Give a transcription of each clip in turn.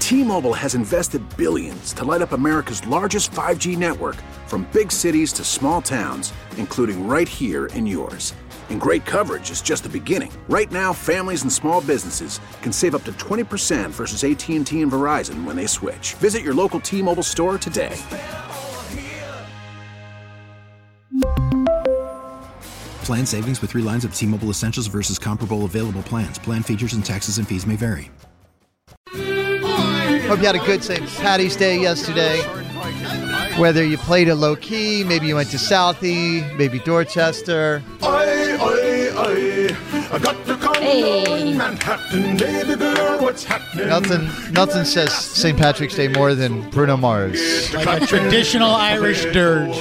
T-Mobile has invested billions to light up America's largest 5G network, from big cities to small towns, including right here in yours. And great coverage is just the beginning. Right now, families and small businesses can save up to 20% versus AT&T and Verizon when they switch. Visit your local T-Mobile store today. Plan savings with 3 lines of T-Mobile Essentials versus comparable available plans. Plan features and taxes and fees may vary. Hope you had a good St. Patty's Day yesterday. Whether you played it low-key, maybe you went to Southie, maybe Dorchester. I got to come on Manhattan, baby girl, what's happening? Nothing says St. Patrick's Day more than Bruno Mars. Like a traditional Irish dirge.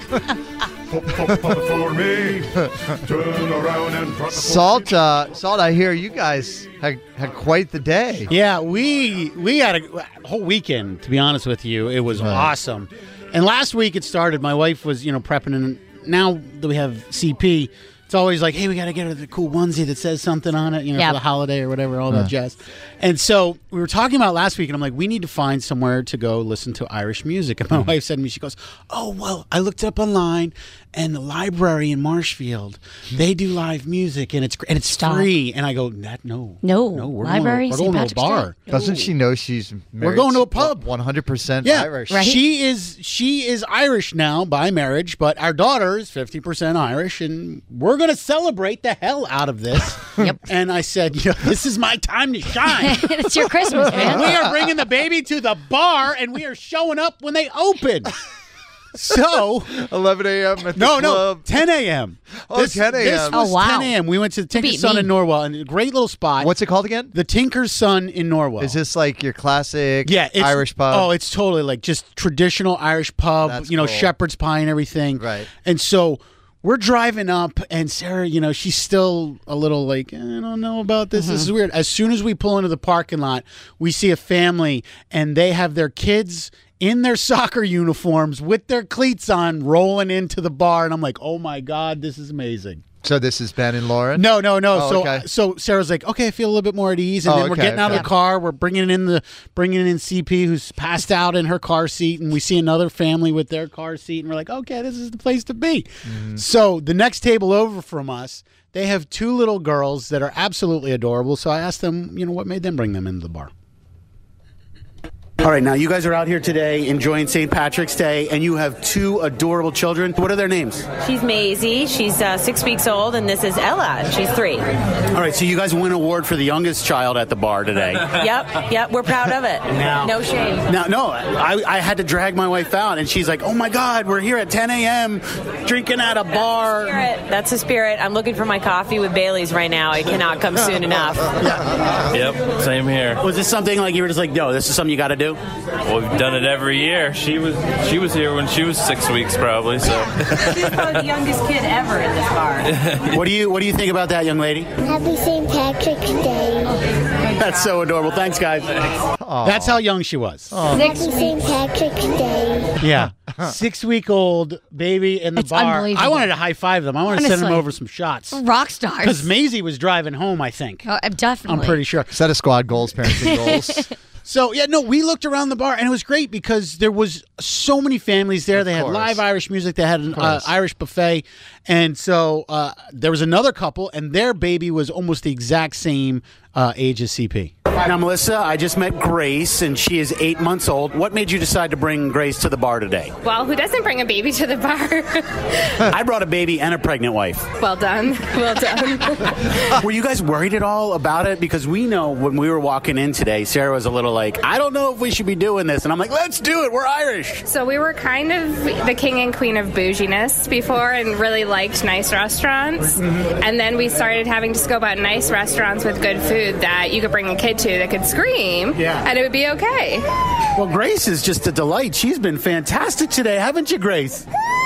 For me, turn around and Salt, I hear you guys had quite the day. Yeah, we had a whole weekend, to be honest with you. It was awesome. And last week it started. My wife was, prepping, and now that we have CP, it's always like, hey, we got to get her the cool onesie that says something on it, for the holiday or whatever, all that jazz. And so we were talking about last week, and I'm like, we need to find somewhere to go listen to Irish music. And my wife said to me, she goes, oh, well, I looked up online, and the library in Marshfield, they do live music, and it's free. And I go, no, we're library, going to a bar. Doesn't she know she's married? We're going to a pub. 100% Irish. Right? She is Irish now by marriage, but our daughter is 50% Irish, and we're going to celebrate the hell out of this. Yep. And I said, this is my time to shine. It's your Christmas, man. We are bringing the baby to the bar, and we are showing up when they open. So 11 a.m. at the club. 10 a.m. Oh, 10 a.m. This was 10 a.m. We went to the Tinker's Son in Norwell, and a great little spot. What's it called again? The Tinker's Son in Norwell. Is this like your classic Irish pub? Oh, it's totally like just traditional Irish pub, That's cool. shepherd's pie and everything. Right. And so we're driving up, and Sarah, she's still a little like, I don't know about this. This is weird. As soon as we pull into the parking lot, we see a family, and they have their kids in their soccer uniforms with their cleats on, rolling into the bar. And I'm like, oh, my God, this is amazing. So this is Ben and Lauren? No. Oh, okay. So Sarah's like, okay, I feel a little bit more at ease. And then we're getting out of the car. We're bringing in CP, who's passed out in her car seat. And we see another family with their car seat. And we're like, okay, this is the place to be. Mm-hmm. So the next table over from us, they have 2 little girls that are absolutely adorable. So I asked them, what made them bring them into the bar. All right, now you guys are out here today enjoying St. Patrick's Day, and you have 2 adorable children. What are their names? She's Maisie. She's 6 weeks old, and this is Ella, and she's 3. All right, so you guys win an award for the youngest child at the bar today. Yep, we're proud of it. No shame. I had to drag my wife out, and she's like, oh, my God, we're here at 10 a.m. drinking at a bar. That's the spirit. I'm looking for my coffee with Bailey's right now. It cannot come soon enough. Yep, same here. Was this something like you were just like, no, this is something you got to do? Well, we've done it every year. She was here when she was 6 weeks, probably. So she's probably the youngest kid ever in this bar. What do you think about that, young lady? Happy St. Patrick's Day. That's so adorable. Thanks, guys. That's how young she was. Happy St. Patrick's Day. Yeah. 6-week-old baby in the bar. I wanted to high five them. I wanted to send them over some shots. Rock stars. Because Maisie was driving home, I think. Definitely. I'm pretty sure. Set of squad goals, parenting goals. So, we looked around the bar, and it was great because there was so many families there. They had live Irish music. They had an Irish buffet. And so there was another couple, and their baby was almost the exact same age as CP. Now, Melissa, I just met Grace, and she is 8 months old. What made you decide to bring Grace to the bar today? Well, who doesn't bring a baby to the bar? I brought a baby and a pregnant wife. Well done. Well done. Were you guys worried at all about it? Because we know when we were walking in today, Sarah was a little like, I don't know if we should be doing this. And I'm like, let's do it. We're Irish. So we were kind of the king and queen of bouginess before and really liked nice restaurants. Mm-hmm. And then we started having to scope out nice restaurants with good food that you could bring a kid to that could scream, and it would be okay. Well, Grace is just a delight. She's been fantastic today, haven't you, Grace?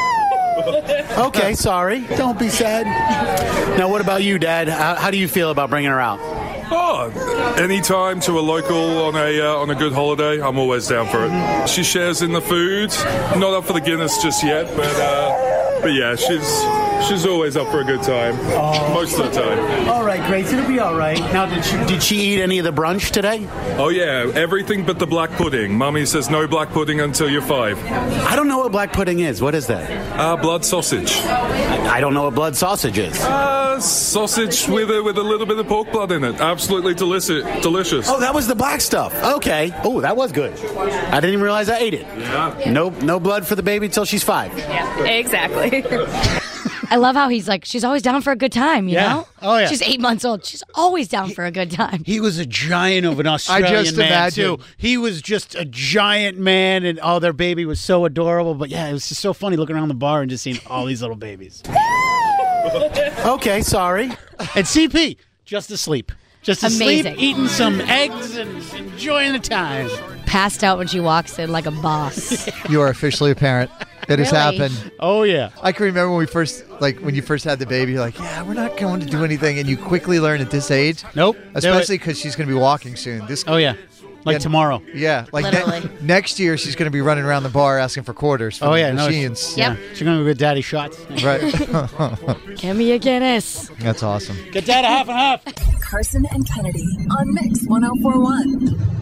Okay, sorry. Don't be sad. Now, what about you, Dad? How do you feel about bringing her out? Oh, anytime to a local on a good holiday, I'm always down for it. She shares in the food. Not up for the Guinness just yet, but yeah, She's always up for a good time. Most of the time. All right, Grace, it'll be all right. Now, did she eat any of the brunch today? Oh, yeah. Everything but the black pudding. Mummy says no black pudding until you're 5. I don't know what black pudding is. What is that? Blood sausage. I don't know what blood sausage is. Sausage with a little bit of pork blood in it. Absolutely delicious. Oh, that was the black stuff. Okay. Oh, that was good. I didn't even realize I ate it. Yeah. No blood for the baby till she's 5. Yeah, exactly. I love how he's like, she's always down for a good time, you know? Oh, yeah. She's 8 months old. She's always down for a good time. He was a giant of an Australian man, imagine. too. He was just a giant man, and their baby was so adorable. But, yeah, it was just so funny looking around the bar and just seeing all these little babies. Okay, sorry. And CP, just asleep. Just asleep, Amazing. eating some eggs and enjoying the time. Passed out when she walks in like a boss. You are officially a parent. It has Really? happened. Oh, yeah. I can remember when you first had the baby, you're like, yeah, we're not going to do anything. And you quickly learn at this age. Nope. Especially because she's going to be walking soon. Oh, yeah. Like tomorrow. Yeah. Like Literally. next year, she's going to be running around the bar asking for quarters from the machines. Yep. She's going to go get daddy shots. Right. Give me a Guinness. That's awesome. Get dad a half and half. Carson and Kennedy on Mix 104.1.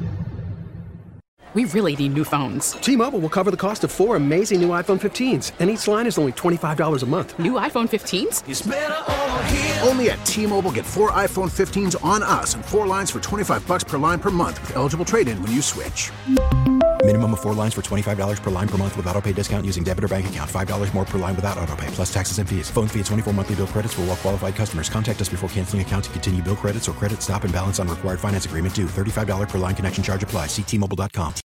We really need new phones. T-Mobile will cover the cost of 4 amazing new iPhone 15s, and each line is only $25 a month. New iPhone 15s? It's better over here. Only at T-Mobile, get 4 iPhone 15s on us and 4 lines for $25 per line per month with eligible trade-in when you switch. Minimum of 4 lines for $25 per line per month with autopay discount using debit or bank account. $5 more per line without autopay, plus taxes and fees. Phone fee at 24 monthly bill credits for well-qualified customers. Contact us before canceling account to continue bill credits or credit stop and balance on required finance agreement due. $35 per line connection charge applies. See T-Mobile.com.